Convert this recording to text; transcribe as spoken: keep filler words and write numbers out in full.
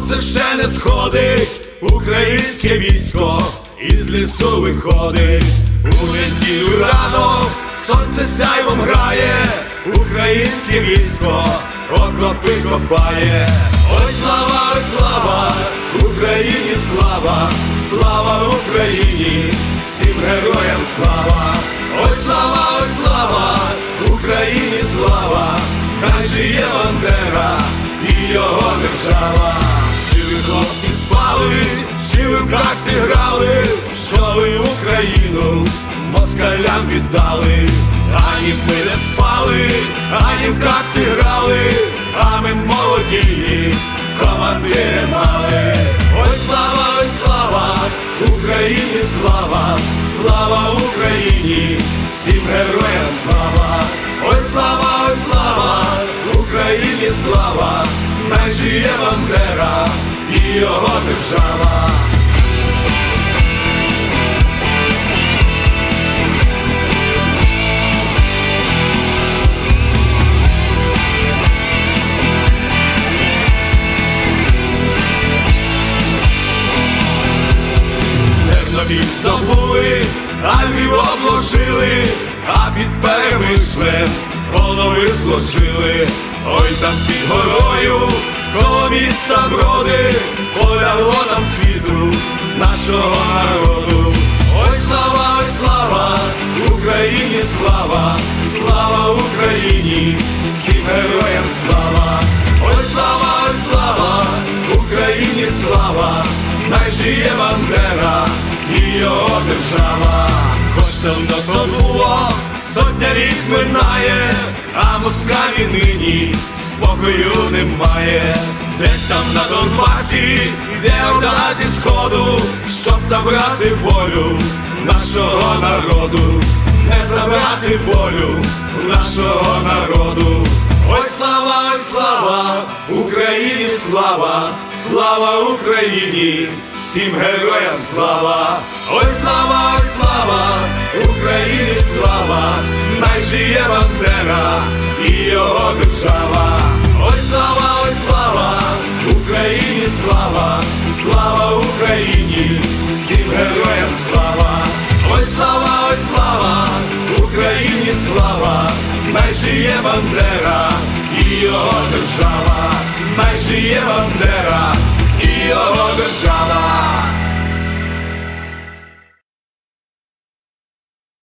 сонце ще не сходить, українське військо із лісу виходить. У неділю рано сонце сяйвом грає, українське військо окопи копає. Ой, слава, ой, слава, Україні слава, слава Україні, всім героям слава. Ой, слава, ой, слава, Україні слава, хай жиє Бандера і його держава. Чи ви, хлопці, спали, чи ви в карти грали, що ви Україну москалям віддали? Ані ми не спали, ані в карти грали, а ми молоді командири мали. Ой, слава, ой, слава, Україні слава, слава Україні, всім героям слава. Ой, слава, ой, слава, Україні слава, хай жиє Бандера і його держава. Тернопіль здобули, а Львів обложили, а під Перемишлем голови зложили. Ой, там під горою, коло міста Броди, полягло там світу нашого народу. Ой, слава, ой, слава, Україні слава, слава Україні, всім героям слава. Ой, слава, ой, слава, Україні слава, хай жиє Бандера і його держава. Хоч давно тонуло, сотня літ минає, а москалі нині спокою немає. Десь там на Донбасі йде орда зі сходу, щоб забрати волю нашого народу, не забрати волю нашого народу. Ой, слава, ой, слава, Україні слава, слава Україні, всім героям слава. Ой, слава, ой, слава, Україні слава, хай жиє Бандера і його держава. Ой, слава, ой, слава, Україні слава, слава Україні, всім героям слава. Ой, слава, ой, слава, Україні слава, хай жиє Бандера і його держава, хай жиє Бандера